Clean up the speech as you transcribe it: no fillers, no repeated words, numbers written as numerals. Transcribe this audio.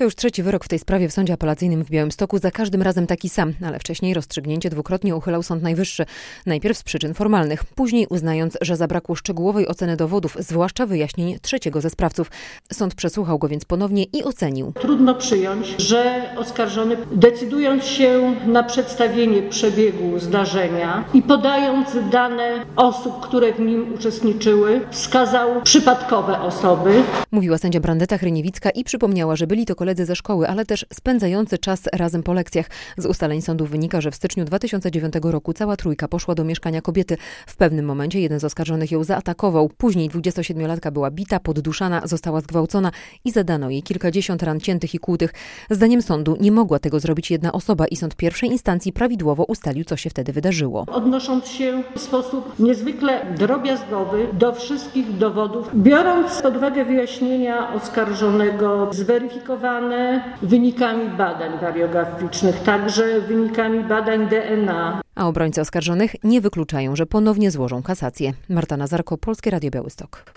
To już trzeci wyrok w tej sprawie w sądzie apelacyjnym w Białymstoku, za każdym razem taki sam, ale wcześniej rozstrzygnięcie dwukrotnie uchylał Sąd Najwyższy. Najpierw z przyczyn formalnych, później uznając, że zabrakło szczegółowej oceny dowodów, zwłaszcza wyjaśnień trzeciego ze sprawców. Sąd przesłuchał go więc ponownie i ocenił. Trudno przyjąć, że oskarżony, decydując się na przedstawienie przebiegu zdarzenia i podając dane osób, które w nim uczestniczyły, wskazał przypadkowe osoby. Mówiła sędzia Brandeta Hryniewicka i przypomniała, że byli to koledzy ze szkoły, ale też spędzający czas razem po lekcjach. Z ustaleń sądu wynika, że w styczniu 2009 roku cała trójka poszła do mieszkania kobiety. W pewnym momencie jeden z oskarżonych ją zaatakował. Później 27-latka była bita, podduszana, została zgwałcona i zadano jej kilkadziesiąt ran ciętych i kłutych. Zdaniem sądu nie mogła tego zrobić jedna osoba i sąd pierwszej instancji prawidłowo ustalił, co się wtedy wydarzyło. Odnosząc się w sposób niezwykle drobiazgowy do wszystkich dowodów, biorąc pod uwagę wyjaśnienia oskarżonego zweryfikowane wynikami badań wariograficznych, także wynikami badań DNA. A obrońcy oskarżonych nie wykluczają, że ponownie złożą kasację. Marta Nazarko, Polskie Radio Białystok.